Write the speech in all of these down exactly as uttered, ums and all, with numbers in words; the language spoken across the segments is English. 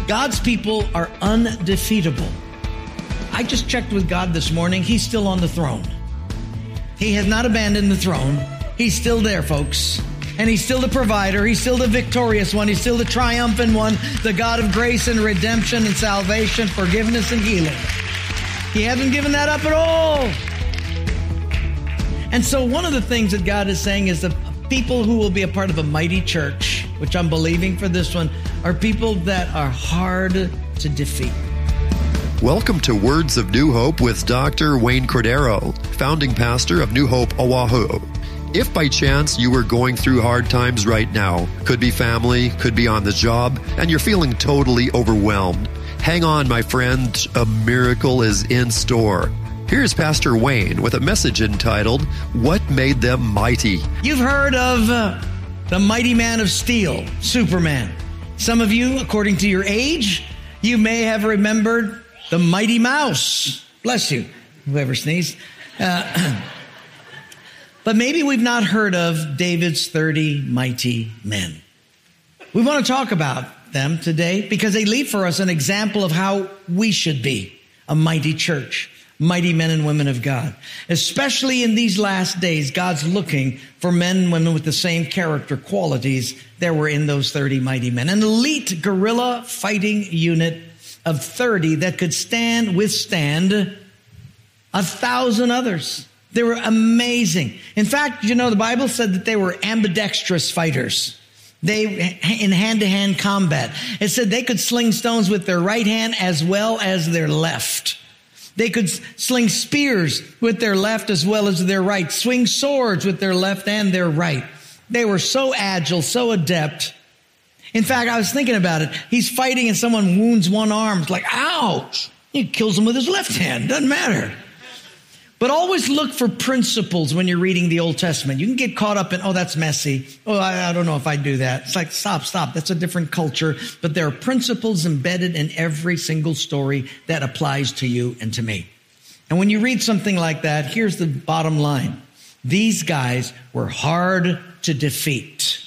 God's people are undefeatable. I just checked with God this morning. He's still on the throne. He has not abandoned the throne. He's still there, folks. And he's still the provider. He's still the victorious one. He's still the triumphant one, the God of grace and redemption and salvation, forgiveness and healing. He hasn't given that up at all. And so one of the things that God is saying is that people who will be a part of a mighty church, which I'm believing for this one, are people that are hard to defeat. Welcome to Words of New Hope with Doctor Wayne Cordero, founding pastor of New Hope, Oahu. If by chance you are going through hard times right now, could be family, could be on the job, and you're feeling totally overwhelmed, hang on, my friend, a miracle is in store. Here's Pastor Wayne with a message entitled, What Made Them Mighty? You've heard of uh, the mighty man of steel, Superman. Some of you, according to your age, you may have remembered the Mighty Mouse. Bless you, whoever sneezed. Uh, but maybe we've not heard of David's thirty mighty men. We want to talk about them today because they leave for us an example of how we should be a mighty church. Mighty men and women of God. Especially in these last days, God's looking for men and women with the same character qualities that were in those thirty mighty men. An elite guerrilla fighting unit of thirty that could stand, withstand a thousand others. They were amazing. In fact, you know, the Bible said that they were ambidextrous fighters. They, in hand-to-hand combat. It said they could sling stones with their right hand as well as their left. They could sling spears with their left as well as their right, swing swords with their left and their right. They were so agile, so adept. In fact, I was thinking about it. He's fighting and someone wounds one arm. It's like, ouch. He kills him with his left hand. Doesn't matter. But always look for principles when you're reading the Old Testament. You can get caught up in, oh, that's messy. Oh, I, I don't know if I do that. It's like, stop, stop. That's a different culture. But there are principles embedded in every single story that applies to you and to me. And when you read something like that, here's the bottom line. These guys were hard to defeat.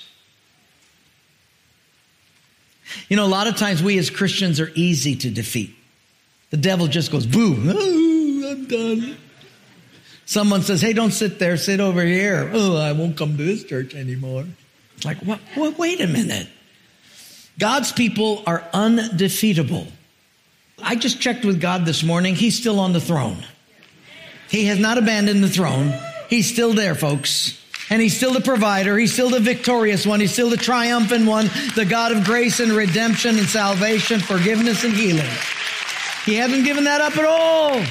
You know, a lot of times we as Christians are easy to defeat. The devil just goes, boo, oh, I'm done. Someone says, hey, don't sit there, sit over here. Oh, I won't come to this church anymore. It's like, what, what? Wait a minute. God's people are undefeatable. I just checked with God this morning. He's still on the throne. He has not abandoned the throne. He's still there, folks. And he's still the provider. He's still the victorious one. He's still the triumphant one, the God of grace and redemption and salvation, forgiveness and healing. He hasn't given that up at all.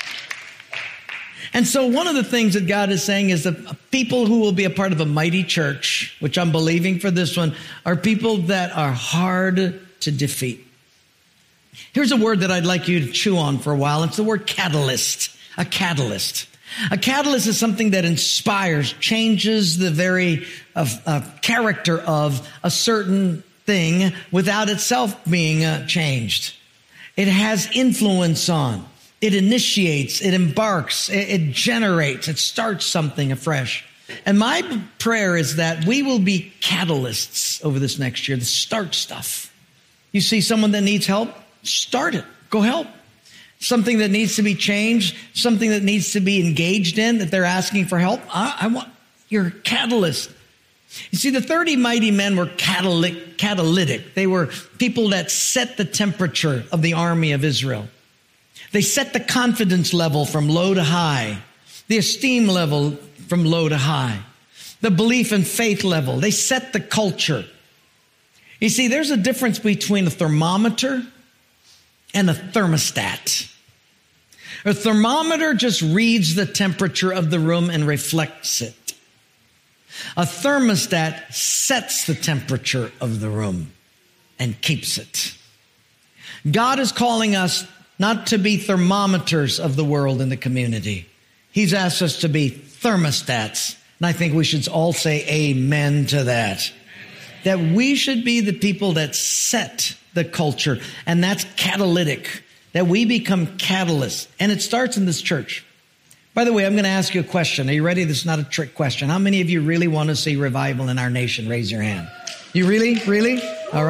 And so one of the things that God is saying is that people who will be a part of a mighty church, which I'm believing for this one, are people that are hard to defeat. Here's a word that I'd like you to chew on for a while. It's the word catalyst. A catalyst. A catalyst is something that inspires, changes the very uh, uh, character of a certain thing without itself being uh, changed. It has influence on. It initiates, it embarks, it, it generates, it starts something afresh. And my prayer is that we will be catalysts over this next year, to start stuff. You see someone that needs help? Start it. Go help. Something that needs to be changed, something that needs to be engaged in, that they're asking for help. I, I want your catalyst. You see, the thirty mighty men were catalytic, catalytic. They were people that set the temperature of the army of Israel. They set the confidence level from low to high, the esteem level from low to high, the belief and faith level. They set the culture. You see, there's a difference between a thermometer and a thermostat. A thermometer just reads the temperature of the room and reflects it. A thermostat sets the temperature of the room and keeps it. God is calling us not to be thermometers of the world in the community. He's asked us to be thermostats. And I think we should all say amen to that. That we should be the people that set the culture. And that's catalytic. That we become catalysts. And it starts in this church. By the way, I'm going to ask you a question. Are you ready? This is not a trick question. How many of you really want to see revival in our nation? Raise your hand. You really? Really? All right.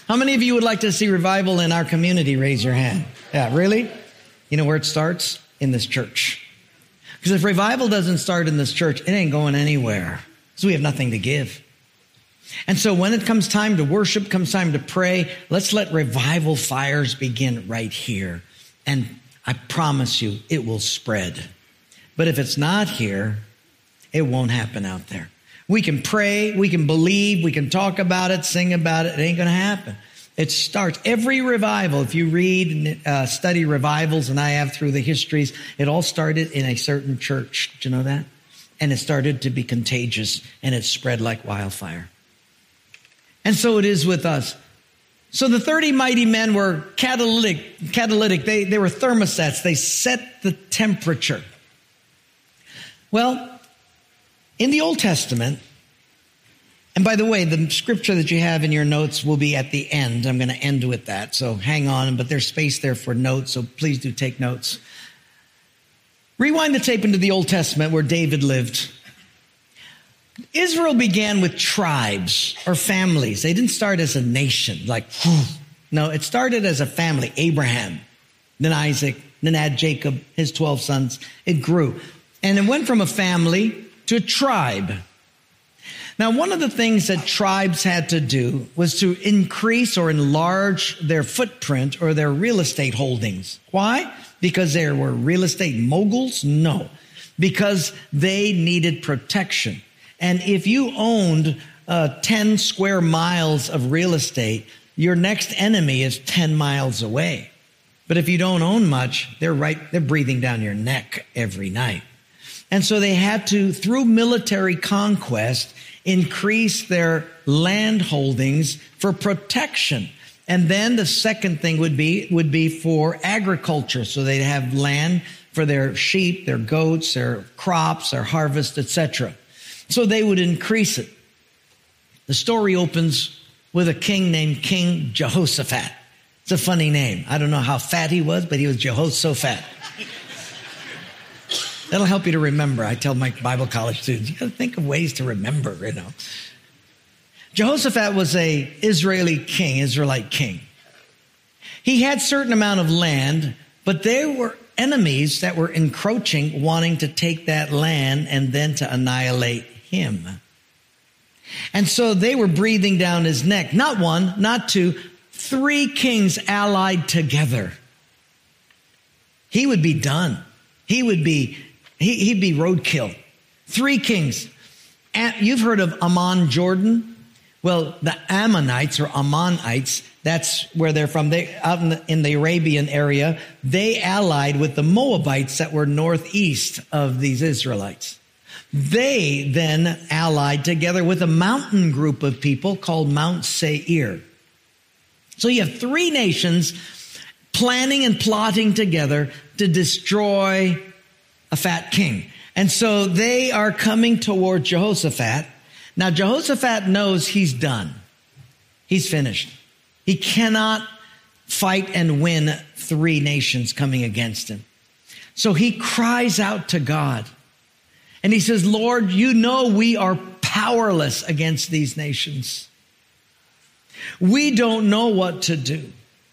How many of you would like to see revival in our community? Raise your hand. Yeah, really? You know where it starts? In this church. Because if revival doesn't start in this church, it ain't going anywhere. Because we have nothing to give. And so when it comes time to worship, comes time to pray, let's let revival fires begin right here. And I promise you, it will spread. But if it's not here, it won't happen out there. We can pray, we can believe, we can talk about it, sing about it. It ain't going to happen. It starts. Every revival, if you read, uh, study revivals, and I have through the histories, it all started in a certain church. Did you know that? And it started to be contagious, and it spread like wildfire. And so it is with us. So the thirty mighty men were catalytic. catalytic. They, they were thermostats. They set the temperature. Well, in the Old Testament, and by the way, the scripture that you have in your notes will be at the end. I'm going to end with that, so hang on. But there's space there for notes, so please do take notes. Rewind the tape into the Old Testament where David lived. Israel began with tribes or families. They didn't start as a nation, like, whew. No, it started as a family. Abraham, then Isaac, then had Jacob, his twelve sons. It grew. And it went from a family to a tribe. Now, one of the things that tribes had to do was to increase or enlarge their footprint or their real estate holdings. Why? Because they were real estate moguls? No. Because they needed protection. And if you owned uh, ten square miles of real estate, your next enemy is ten miles away. But if you don't own much, they're right, they're breathing down your neck every night. And so they had to, through military conquest, increase their land holdings for protection. And then the second thing would be, would be for agriculture. So they'd have land for their sheep, their goats, their crops, their harvest, et cetera. So they would increase it. The story opens with a king named King Jehoshaphat. It's a funny name. I don't know how fat he was, but he was Jehoshaphat. That'll help you to remember. I tell my Bible college students, you got to think of ways to remember, you know. Jehoshaphat was a Israeli king, Israelite king. He had certain amount of land, but there were enemies that were encroaching, wanting to take that land and then to annihilate him. And so they were breathing down his neck. Not one, not two, three kings allied together. He would be done. He would be, he, he'd be roadkill. Three kings. You've heard of Amman, Jordan? Well, the Ammonites or Ammonites, that's where they're from. They out in the, in the Arabian area, they allied with the Moabites that were northeast of these Israelites. They then allied together with a mountain group of people called Mount Seir. So you have three nations planning and plotting together to destroy a fat king. And so they are coming toward Jehoshaphat. Now, Jehoshaphat knows he's done. He's finished. He cannot fight and win three nations coming against him. So he cries out to God. And he says, Lord, you know we are powerless against these nations. We don't know what to do.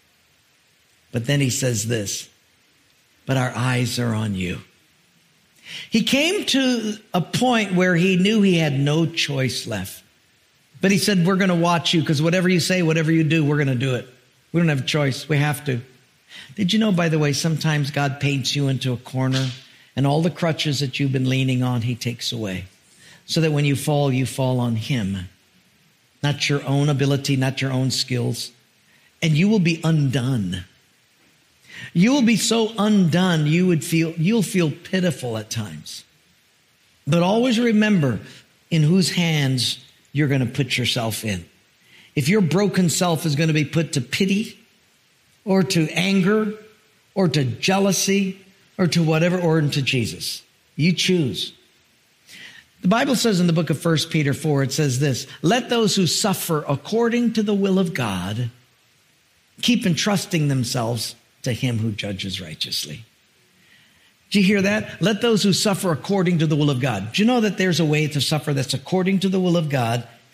But then he says this, but our eyes are on you. He came to a point where he knew he had no choice left. But he said, we're going to watch you because whatever you say, whatever you do, we're going to do it. We don't have a choice. We have to. Did you know, by the way, sometimes God paints you into a corner and all the crutches that you've been leaning on, he takes away. So that when you fall, you fall on him. Not your own ability, not your own skills. And you will be undone. You will be so undone, you would feel, you'll feel pitiful at times. But always remember in whose hands you're going to put yourself in. If your broken self is going to be put to pity or to anger or to jealousy or to whatever, or into Jesus, you choose. The Bible says in the book of First Peter four, it says this, let those who suffer according to the will of God keep entrusting themselves to him who judges righteously. Do you hear that? Let those who suffer according to the will of God. Do you know that there's a way to suffer that's according to the will of God,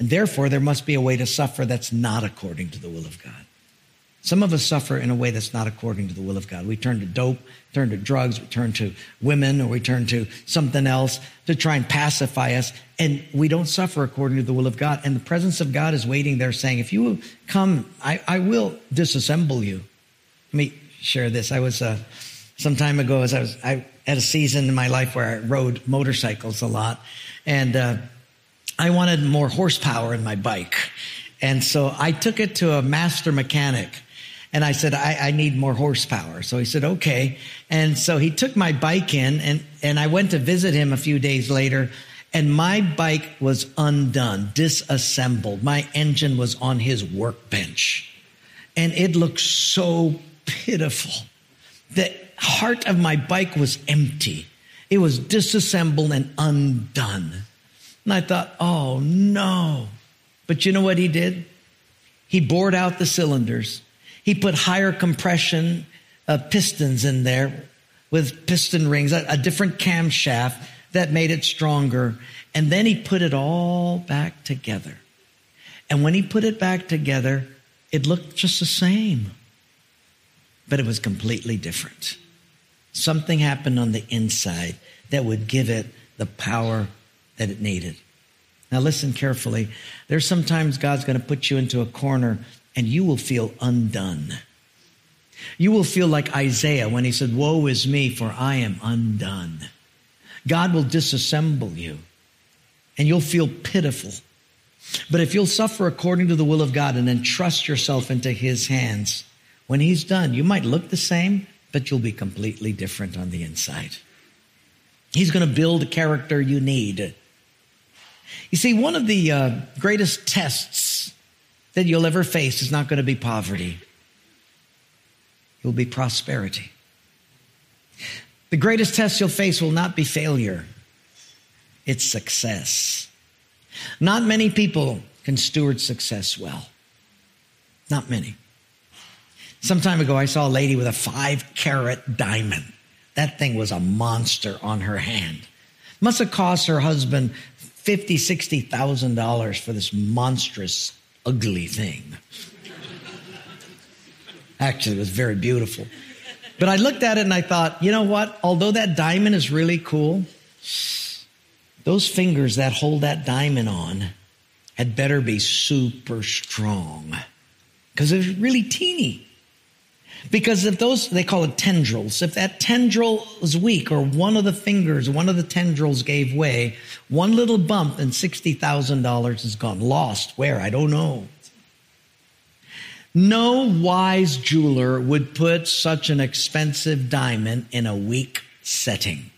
And therefore, there must be a way to suffer that's not according to the will of God. Some of us suffer in a way that's not according to the will of God. We turn to dope, turn to drugs, we turn to women, or we turn to something else to try and pacify us. And we don't suffer according to the will of God. And the presence of God is waiting there saying, if you will come, I, I will disassemble you. Let me share this. I was, uh, some time ago, as I was, I had a season in my life where I rode motorcycles a lot. And uh, I wanted more horsepower in my bike. And so I took it to a master mechanic. And I said, I, I need more horsepower. So he said, okay. And so he took my bike in, and, and I went to visit him a few days later, and my bike was undone, disassembled. My engine was on his workbench. And it looked so pitiful. The heart of my bike was empty. It was disassembled and undone. And I thought, oh no. But you know what he did? He bored out the cylinders. He put higher compression uh, pistons in there with piston rings, a, a different camshaft that made it stronger. And then he put it all back together. And when he put it back together, it looked just the same. But it was completely different. Something happened on the inside that would give it the power that it needed. Now listen carefully. There's sometimes God's going to put you into a corner and you will feel undone. You will feel like Isaiah when he said, woe is me, for I am undone. God will disassemble you and you'll feel pitiful. But if you'll suffer according to the will of God and then trust yourself into his hands, when he's done, you might look the same, but you'll be completely different on the inside. He's going to build a character you need. You see, one of the uh, greatest tests that you'll ever face is not going to be poverty. It will be prosperity. The greatest test you'll face will not be failure. It's success. Not many people can steward success well. Not many. Some time ago, I saw a lady with a five-carat diamond. That thing was a monster on her hand. Must have cost her husband fifty thousand dollars, sixty thousand dollars for this monstrous, ugly thing. Actually, it was very beautiful. But I looked at it and I thought, you know what? Although that diamond is really cool, those fingers that hold that diamond on had better be super strong because it's really teeny. Because if those, they call it tendrils, if that tendril is weak or one of the fingers, one of the tendrils gave way, one little bump and sixty thousand dollars is gone. Lost. Where? I don't know. No wise jeweler would put such an expensive diamond in a weak setting.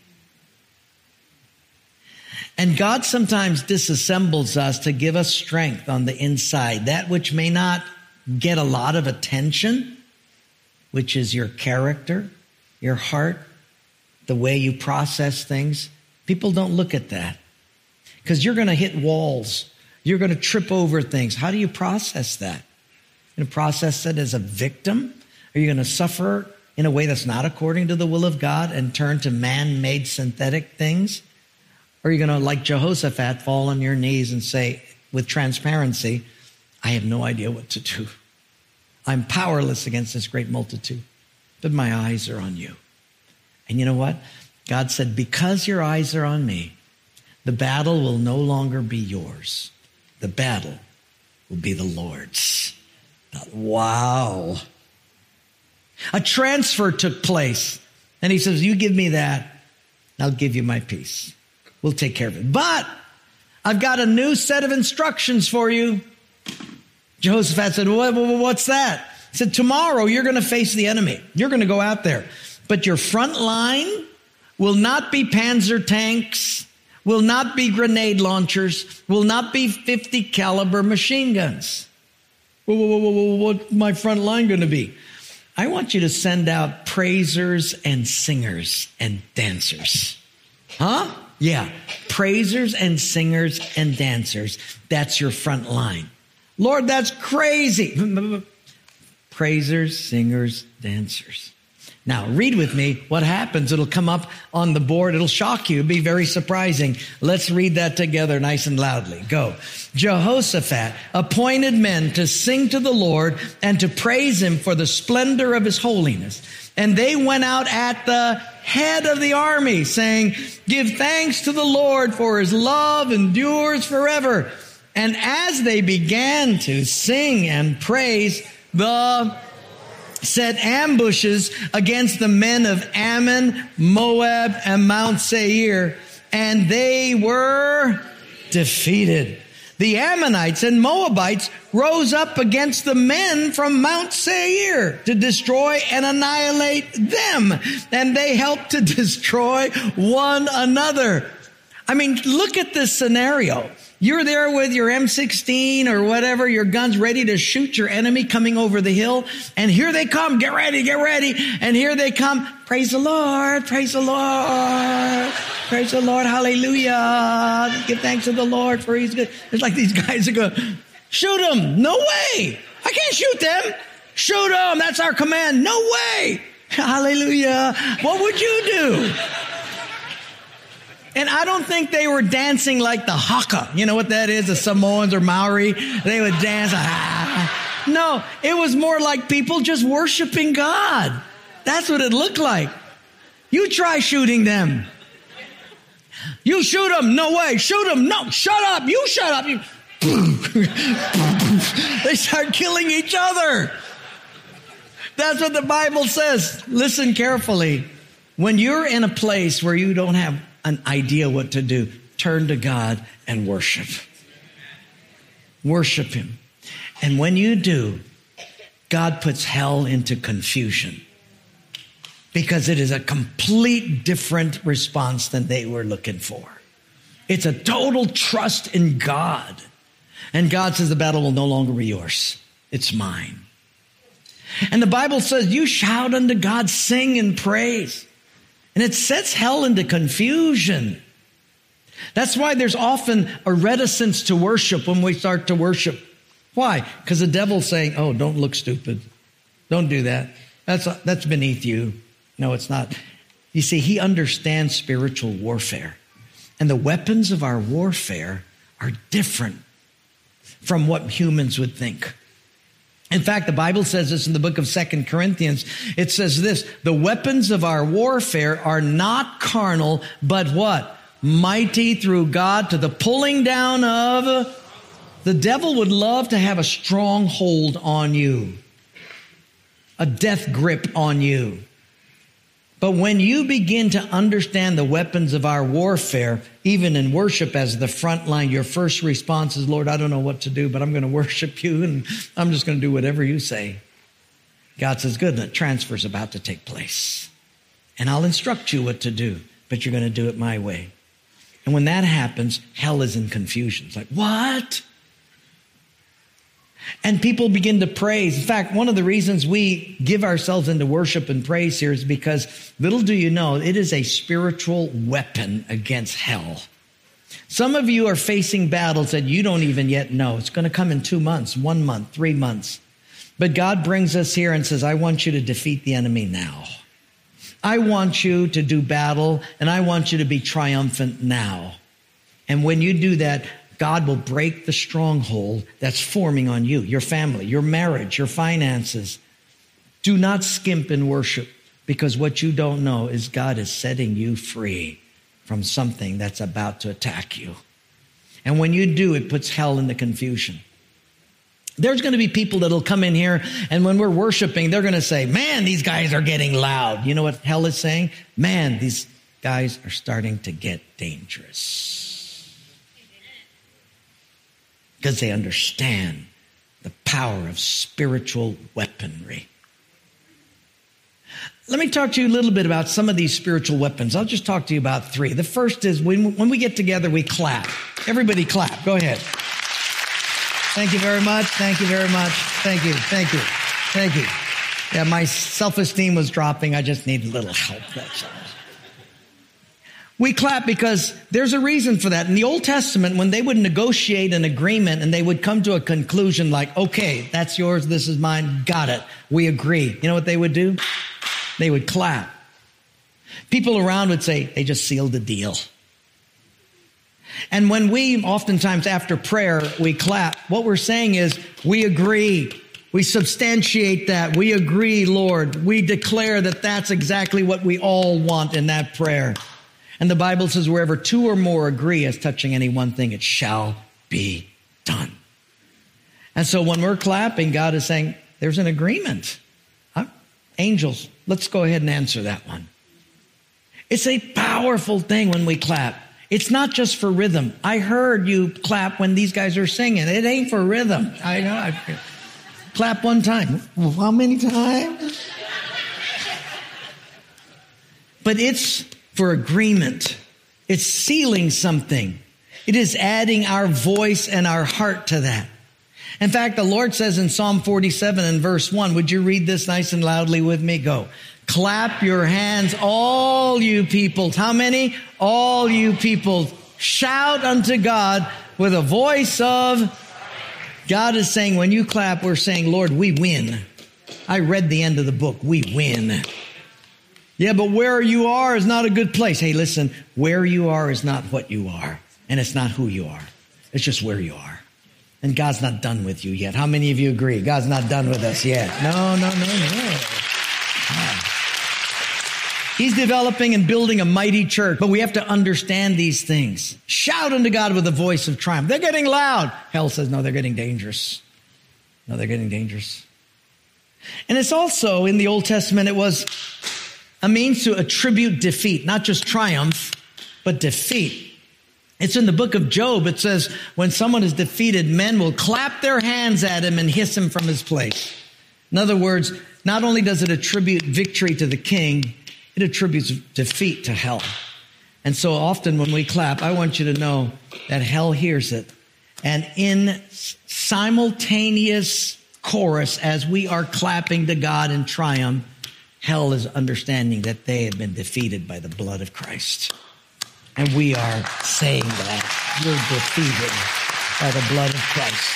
And God sometimes disassembles us to give us strength on the inside, that which may not get a lot of attention, which is your character, your heart, the way you process things. People don't look at that because you're going to hit walls. You're going to trip over things. How do you process that? You're going to process it as a victim? Are you going to suffer in a way that's not according to the will of God and turn to man-made synthetic things? Or are you going to, like Jehoshaphat, fall on your knees and say, with transparency, I have no idea what to do. I'm powerless against this great multitude, but my eyes are on you. And you know what? God said, because your eyes are on me, the battle will no longer be yours. The battle will be the Lord's. Wow. A transfer took place. And he says, you give me that, I'll give you my peace. We'll take care of it. But I've got a new set of instructions for you. Jehoshaphat said, what, what's that? He said, tomorrow you're going to face the enemy. You're going to go out there. But your front line will not be Panzer tanks, will not be grenade launchers, will not be fifty caliber machine guns. Whoa, whoa, whoa, whoa, what's my front line going to be? I want you to send out praisers and singers and dancers. Huh? Yeah. Praisers and singers and dancers. That's your front line. Lord, that's crazy. Praisers, singers, dancers. Now, read with me what happens. It'll come up on the board. It'll shock you. It'll be very surprising. Let's read that together nice and loudly. Go. Jehoshaphat appointed men to sing to the Lord and to praise him for the splendor of his holiness. And they went out at the head of the army, saying, give thanks to the Lord, for his love endures forever. And as they began to sing and praise, the set ambushes against the men of Ammon, Moab, and Mount Seir, and they were defeated. The Ammonites and Moabites rose up against the men from Mount Seir to destroy and annihilate them, and they helped to destroy one another. I mean, look at this scenario. You're there with your M sixteen or whatever, your guns ready to shoot your enemy coming over the hill. And here they come. Get ready, get ready. And here they come. Praise the Lord. Praise the Lord. Praise the Lord. Hallelujah. Give thanks to the Lord for he's good. It's like these guys are going, shoot them. No way. I can't shoot them. Shoot them. That's our command. No way. Hallelujah. What would you do? And I don't think they were dancing like the haka. You know what that is? The Samoans or Maori. They would dance. Ah. No, it was more like people just worshiping God. That's what it looked like. You try shooting them. You shoot them. No way. Shoot them. No, shut up. You shut up. You. They start killing each other. That's what the Bible says. Listen carefully. When you're in a place where you don't have an idea what to do, turn to God and worship. Worship him. And when you do, God puts hell into confusion, because it is a complete different response than they were looking for. It's a total trust in God. And God says the battle will no longer be yours. It's mine. And the Bible says you shout unto God, sing and praise. And it sets hell into confusion. That's why there's often a reticence to worship when we start to worship. Why? Because the devil's saying, oh, don't look stupid. Don't do that. That's, that's beneath you. No, it's not. You see, he understands spiritual warfare. And the weapons of our warfare are different from what humans would think. In fact, the Bible says this in the book of Second Corinthians. It says this, the weapons of our warfare are not carnal, but what? Mighty through God to the pulling down of... The devil would love to have a strong hold on you, a death grip on you. But when you begin to understand the weapons of our warfare, even in worship as the front line, your first response is, Lord, I don't know what to do, but I'm going to worship you, and I'm just going to do whatever you say. God says, good, the transfer's about to take place. And I'll instruct you what to do, but you're going to do it my way. And when that happens, hell is in confusion. It's like, what? And people begin to praise. In fact, one of the reasons we give ourselves into worship and praise here is because, little do you know, it is a spiritual weapon against hell. Some of you are facing battles that you don't even yet know. It's going to come in two months, one month, three months. But God brings us here and says, I want you to defeat the enemy now. I want you to do battle, and I want you to be triumphant now. And when you do that, God will break the stronghold that's forming on you, your family, your marriage, your finances. Do not skimp in worship, because what you don't know is God is setting you free from something that's about to attack you. And when you do, it puts hell into confusion. There's going to be people that'll come in here, and when we're worshiping, they're going to say, man, these guys are getting loud. You know what hell is saying? Man, these guys are starting to get dangerous. Because they understand the power of spiritual weaponry. Let me talk to you a little bit about some of these spiritual weapons. I'll just talk to you about three. The first is when, when we get together, we clap. Everybody clap. Go ahead. Thank you very much. Thank you very much. Thank you. Thank you. Thank you. Yeah, my self-esteem was dropping. I just need a little help. That's all. We clap because there's a reason for that. In the Old Testament, when they would negotiate an agreement and they would come to a conclusion like, okay, that's yours, this is mine, got it, we agree. You know what they would do? They would clap. People around would say, they just sealed the deal. And when we, oftentimes after prayer, we clap, what we're saying is, we agree. We substantiate that. We agree, Lord. We declare that that's exactly what we all want in that prayer. And the Bible says, wherever two or more agree as touching any one thing, it shall be done. And so when we're clapping, God is saying, there's an agreement. Huh? Angels, let's go ahead and answer that one. It's a powerful thing when we clap. It's not just for rhythm. I heard you clap when these guys are singing. It ain't for rhythm. I know. I clap one time. Well, how many times? But it's for agreement. It's sealing something. It is adding our voice and our heart to that. In fact, the Lord says in Psalm forty-seven and verse one, would you read this nice and loudly with me? Go. Clap your hands, all you peoples. How many? All you peoples. Shout unto God with a voice of... God is saying, when you clap, we're saying, Lord, we win. I read the end of the book. We win. Yeah, but where you are is not a good place. Hey, listen, where you are is not what you are. And it's not who you are. It's just where you are. And God's not done with you yet. How many of you agree? God's not done with us yet. No, no, no, no. Ah. He's developing and building a mighty church, but we have to understand these things. Shout unto God with a voice of triumph. They're getting loud. Hell says, no, they're getting dangerous. No, they're getting dangerous. And it's also, in the Old Testament, it was a means to attribute defeat, not just triumph, but defeat. It's in the book of Job. It says, when someone is defeated, men will clap their hands at him and hiss him from his place. In other words, not only does it attribute victory to the king, it attributes defeat to hell. And so often when we clap, I want you to know that hell hears it. And in simultaneous chorus, as we are clapping to God in triumph, hell is understanding that they have been defeated by the blood of Christ. And we are saying that you're defeated by the blood of Christ.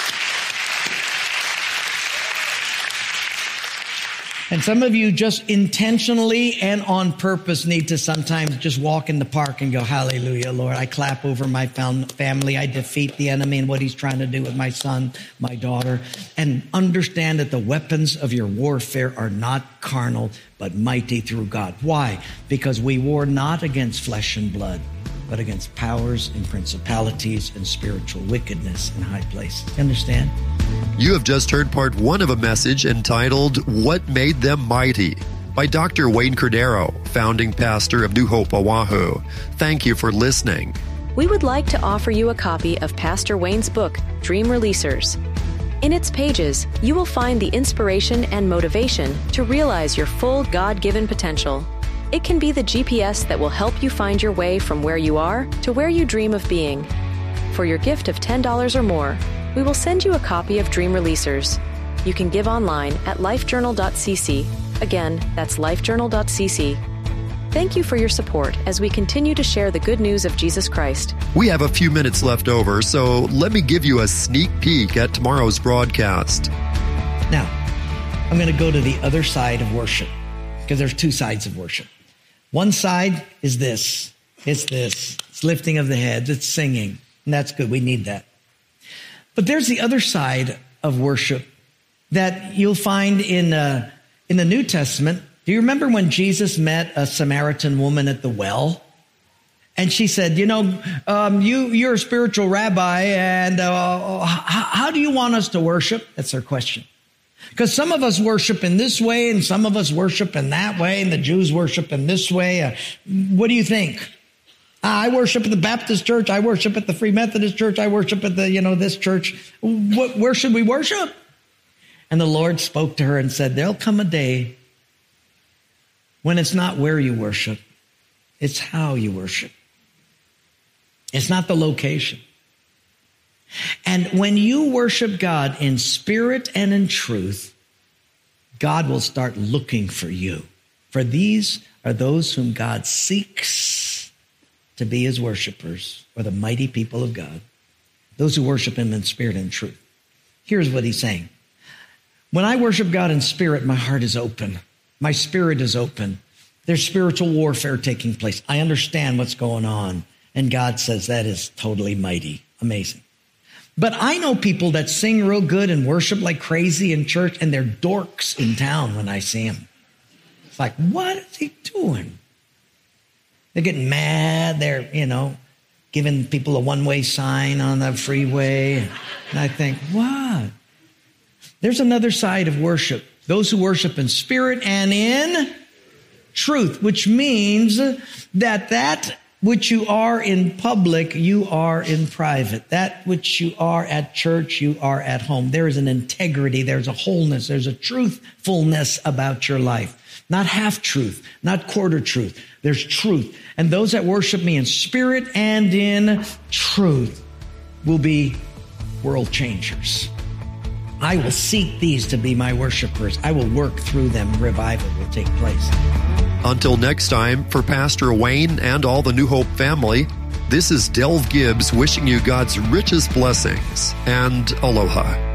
And some of you just intentionally and on purpose need to sometimes just walk in the park and go, hallelujah, Lord. I clap over my family. I defeat the enemy and what he's trying to do with my son, my daughter. And understand that the weapons of your warfare are not carnal, but mighty through God. Why? Because we war not against flesh and blood, but against powers and principalities and spiritual wickedness in high places. You understand? You have just heard part one of a message entitled, What Made Them Mighty? By Doctor Wayne Cordero, founding pastor of New Hope, Oahu. Thank you for listening. We would like to offer you a copy of Pastor Wayne's book, Dream Releasers. In its pages, you will find the inspiration and motivation to realize your full God-given potential. It can be the G P S that will help you find your way from where you are to where you dream of being. For your gift of ten dollars or more, we will send you a copy of Dream Releasers. You can give online at lifejournal dot c c. Again, that's lifejournal dot c c. Thank you for your support as we continue to share the good news of Jesus Christ. We have a few minutes left over, so let me give you a sneak peek at tomorrow's broadcast. Now, I'm going to go to the other side of worship, because there's two sides of worship. One side is this. It's this. It's lifting of the head. It's singing. And that's good. We need that. But there's the other side of worship that you'll find in uh, in the New Testament. Do you remember when Jesus met a Samaritan woman at the well? And she said, you know, um, you, you're a spiritual rabbi, and uh, how, how do you want us to worship? That's her question. Because some of us worship in this way, and some of us worship in that way, and the Jews worship in this way. Uh, what do you think? I worship at the Baptist church. I worship at the Free Methodist church. I worship at the, you know, this church. What, where should we worship? And the Lord spoke to her and said, there'll come a day when it's not where you worship. It's how you worship. It's not the location. And when you worship God in spirit and in truth, God will start looking for you. For these are those whom God seeks to be his worshipers, or the mighty people of God, those who worship him in spirit and truth. Here's what he's saying. When I worship God in spirit, my heart is open. My spirit is open. There's spiritual warfare taking place. I understand what's going on. And God says that is totally mighty, amazing. But I know people that sing real good and worship like crazy in church, and they're dorks in town when I see them. It's like, what is he doing? They're getting mad. They're, you know, giving people a one-way sign on the freeway. And I think, what? There's another side of worship. Those who worship in spirit and in truth, which means that that which you are in public, you are in private. That which you are at church, you are at home. There is an integrity, there's a wholeness, there's a truthfulness about your life. Not half truth, not quarter truth. There's truth. And those that worship me in spirit and in truth will be world changers. I will seek these to be my worshipers. I will work through them. Revival will take place. Until next time, for Pastor Wayne and all the New Hope family, this is Delv Gibbs wishing you God's richest blessings and aloha.